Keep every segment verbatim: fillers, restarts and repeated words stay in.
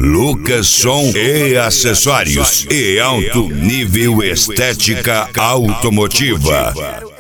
Lucas Som e Acessórios e alto nível estética automotiva.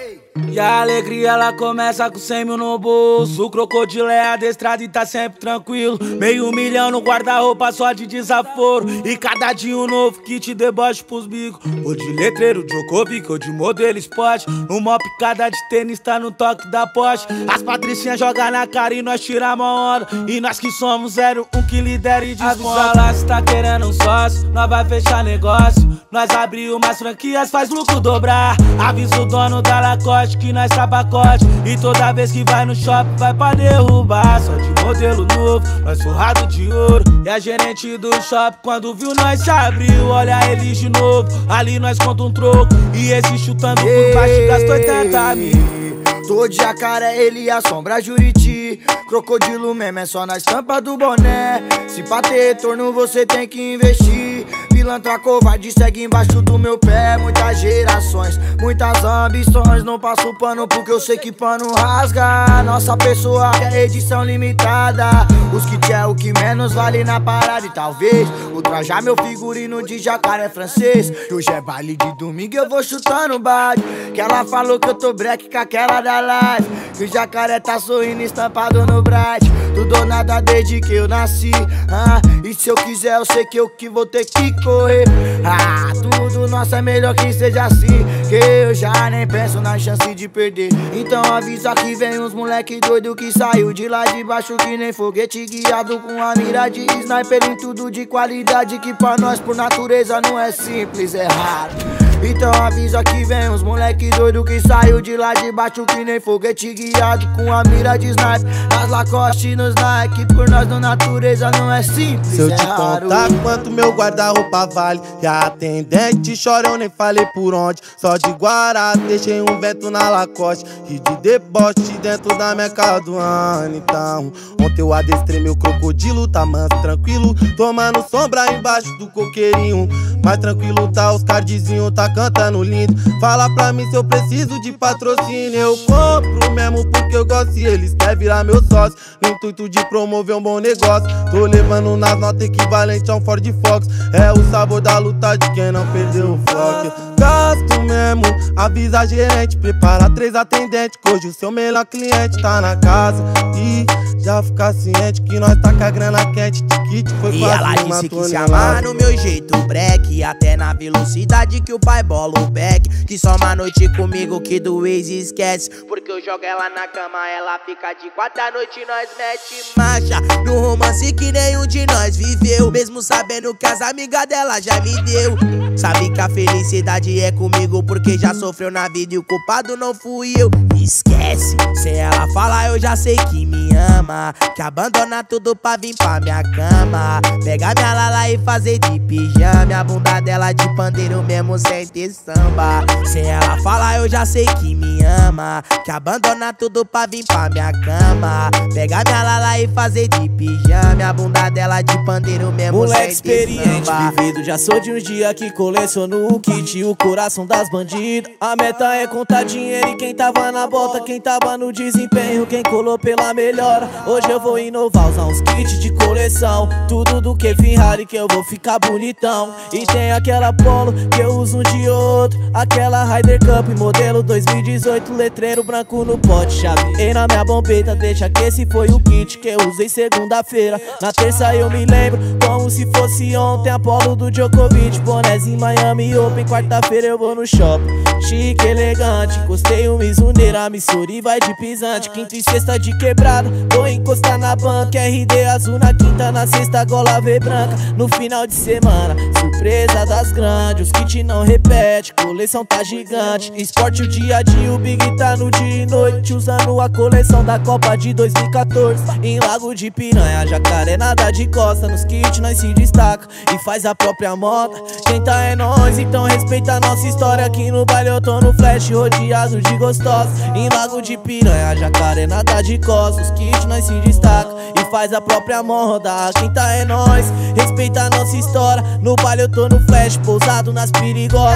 E a alegria ela começa com cem mil no bolso. O crocodilo é adestrado e tá sempre tranquilo. Meio milhão no guarda-roupa só de desaforo. E cada dia um novo kit deboche pros bicos. Ou de letreiro, Djokovic ou de modelo esporte. Numa picada de tênis tá no toque da Porsche. As patricinhas jogam na cara e nós tiramos a onda. E nós que somos zero um que lidera e desmonta. Avisa lá se tá querendo um sócio, nós vai fechar negócio. Nós abriu umas franquias, faz lucro dobrar. Avisa o dono da Lacoste que nós tá pacote. E toda vez que vai no shopping vai pra derrubar. Só de modelo novo, nós forrado de ouro. E a gerente do shopping quando viu nós se abriu. Olha ele de novo, ali nós conta um troco. E esse chutando por baixo gastou oitenta mil. Tô de jacaré, ele assombra Juriti. Crocodilo mesmo é só na estampa do boné. Se pra ter retorno você tem que investir. Pilantra covarde segue embaixo do meu pé. Muitas gerações, muitas ambições. Não passo pano porque eu sei que pano rasga. Nossa pessoa é edição limitada. Os kits é o que menos vale na parada. E talvez ultrajar meu figurino de jacaré francês. Que hoje é baile de domingo eu vou chutando baile. Que ela falou que eu tô break com aquela da live. Que o jacaré tá sorrindo estampado no bright. Tudo ou nada desde que eu nasci, ah, e se eu quiser eu sei que eu que vou ter que correr. Ah, tudo nosso é melhor que seja assim. Que eu já nem penso na chance de perder. Então avisa que vem uns moleque doido que saiu de lá de baixo que nem foguete, guiado com a mira de sniper em tudo de qualidade. Que pra nós por natureza não é simples, é raro. Então avisa que vem uns moleque doido que saiu de lá de baixo que nem foguete, guiado com a mira de sniper. Nas Lacoste nos Nike, por nós na natureza não é simples, se eu é te raro. contar quanto meu guarda-roupa vale, e a atendente chora, eu nem falei por onde. Só de Guará deixei um vento na Lacoste e de deboche dentro da minha casa do ano. Então ontem eu adestrei meu crocodilo, tá manso, tranquilo, tomando sombra embaixo do coqueirinho. Mais tranquilo tá os cardzinhos, tá cantando lindo. Fala pra mim se eu preciso de patrocínio. Eu compro mesmo porque eu gosto e eles querem virar meu sócio, no intuito de promover um bom negócio. Tô levando nas notas equivalente a um Ford Fox. É o sabor da luta de quem não perdeu o foco. Gasto mesmo, avisa a gerente, prepara três atendentes, que hoje o seu melhor cliente tá na casa. E já fica ciente que nós tá com a grana quente. Tiquite foi e quase ela uma disse que se tonelada. amar no meu jeito break, até na velocidade que o pai bola o back. Que só uma noite comigo que do ex esquece, porque eu jogo ela na cama, ela fica de quatro da noite e nós mete marcha. No romance que nenhum de nós viveu, mesmo sabendo que as amigas dela já me deu. Sabe que a felicidade é comigo porque já sofreu na vida e o culpado não fui eu. Esquece, sem ela falar eu já sei que me ama, que abandona tudo pra vir pra minha cama. Pegar minha lala e fazer de pijama, a bunda dela de pandeiro mesmo sem ter samba. Sem ela falar eu já sei que me ama, que abandona tudo pra vir pra minha cama. Pegar minha lala e fazer de pijama, a bunda dela de pandeiro mesmo moleque sem ter experiente, samba. vivido, já sou de uns dias que coleciono o kit e o coração das bandidas. A meta é contar dinheiro e quem tava na bota, quem tava no desempenho, quem colou pela melhora. Hoje eu vou inovar, usar uns kits de coleção, tudo do que Ferrari que eu vou ficar bonitão. E tem aquela Polo que eu uso um de outro, aquela Ryder Cup modelo dois mil e dezoito, letreiro branco no pote, chave e na minha bombeta. Deixa que esse foi o kit que eu usei segunda-feira. Na terça eu me lembro como se fosse ontem, Apolo do Djokovic, bonézinho Miami Open. Quarta-feira eu vou no shopping, chique, elegante, encostei o Mizuneira, Missouri vai de pisante. Quinta e sexta de quebrada, vou encostar na banca, R D azul na quinta, na sexta gola V branca. No final de semana, surpresa das grandes, os kit não repete, coleção tá gigante. Esporte o dia a dia, o Big tá no dia e noite, usando a coleção da Copa de dois mil e quatorze. Em Lago de Piranha, jacaré nada de costa, nos kits nós se destaca e faz a própria moda. Quem tá é nós, então respeita a nossa história. Aqui no baile eu tô no flash, rodeado de gostosa. Em Lago de Piranha, jacaré nada de costa, os kits nós se destaca e faz a própria moda. Quem tá é nós, respeita a nossa história. No baile eu tô no flash, pousado nas perigosas.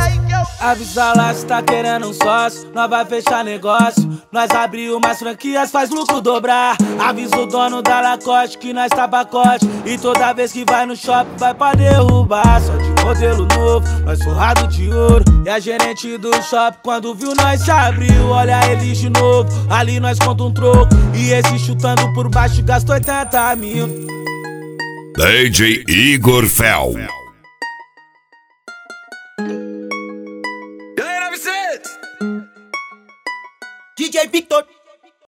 Avisa lá se tá querendo um sócio, nós vai fechar negócio. Nós abriu mais franquias, faz lucro dobrar. Avisa o dono da Lacoste que nós tá pacote. E toda vez que vai no shopping vai pra derrubar. Só de modelo novo, nós forrado de ouro. E a gerente do shopping quando viu nós se abriu. Olha eles de novo, ali nós conta um troco. E esse chutando por baixo gastou oitenta mil. D J Igor Fel. D J Victor.